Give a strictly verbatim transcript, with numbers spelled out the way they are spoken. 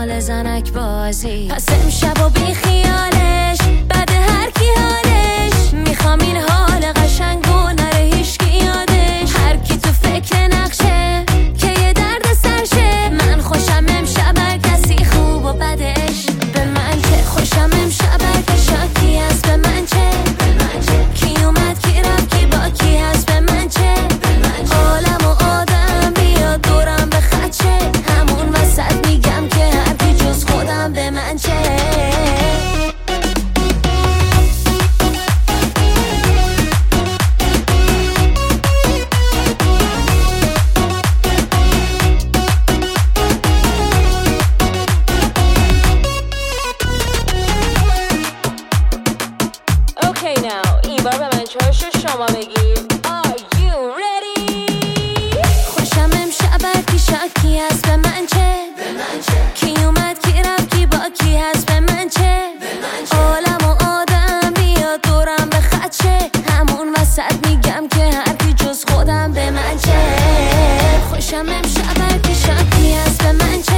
مال زنک بازی. پس امشب و بی خیالش بعد هر کی حالش میخوام این حال قشنگ و نره هیچکی یادش. هر کی تو فکر نقشه که یه درد سرشه. من خوشم امشب هر کسی خوب و بدش. به من که خوشم امشب هر که شاکی هست. به من چه کی اومد کی رفت کی با کی هست. به من چه عالم و آدم بیاد دورم به خدشه. همون وسط میگم که هر کی جز خودم. به من چه Okay now این بار به من چاشو شما بگید. Are you ready؟ خوشم امشب هر کی شاکی هست. به من چه کی اومد کی رفت کی با کی هست. به من چه عالم و آدم بیاد دورم به خدشه. همون وسط میگم که هر کی جز خودم. به من چه خوشم امشب هر کی شاکی هست. به من چه